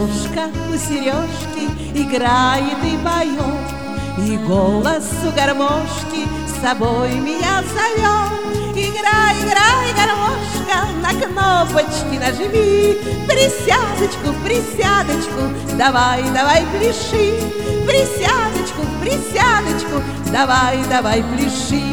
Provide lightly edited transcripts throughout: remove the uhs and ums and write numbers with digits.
Гармошка у Сережки играет и поет, и голос у гармошки с собой меня зовет. Играй, играй, гармошка, на кнопочки нажми, присядочку, присядочку, давай, давай, пляши. Присядочку, присядочку, давай, давай, пляши.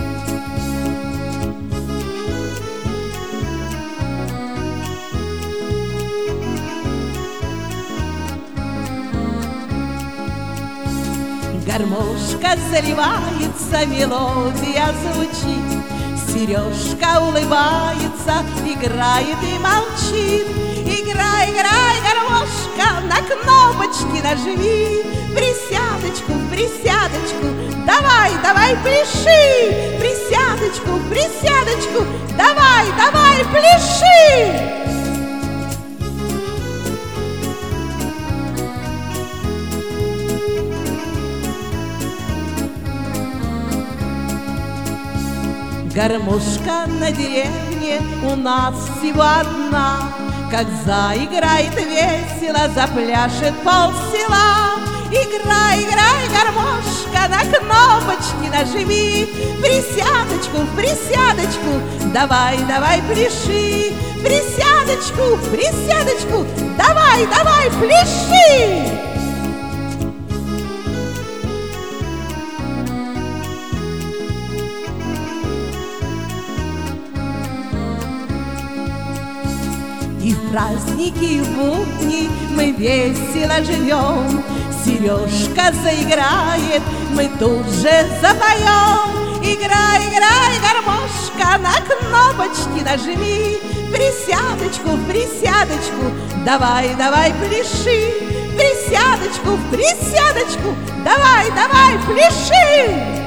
Гармошка заливается, мелодия звучит, Сережка улыбается, играет и молчит. Играй, играй, гармошка, на кнопочки нажми, присядочку, присядочку, давай, давай, пляши. Присядочку, присядочку, давай, давай, пляши. Гармошка на деревне у нас всего одна, как заиграет весело, запляшет полсела. Играй, играй, гармошка, на кнопочки нажми, присядочку, присядочку, давай, давай, пляши. Присядочку, присядочку, давай, давай, пляши. И в праздники, и в будни мы весело живем. Сережка заиграет, мы тут же запоем. Играй, играй, гармошка, на кнопочки нажми, присядочку, присядочку, давай, давай, пляши. Присядочку, присядочку, давай, давай, пляши.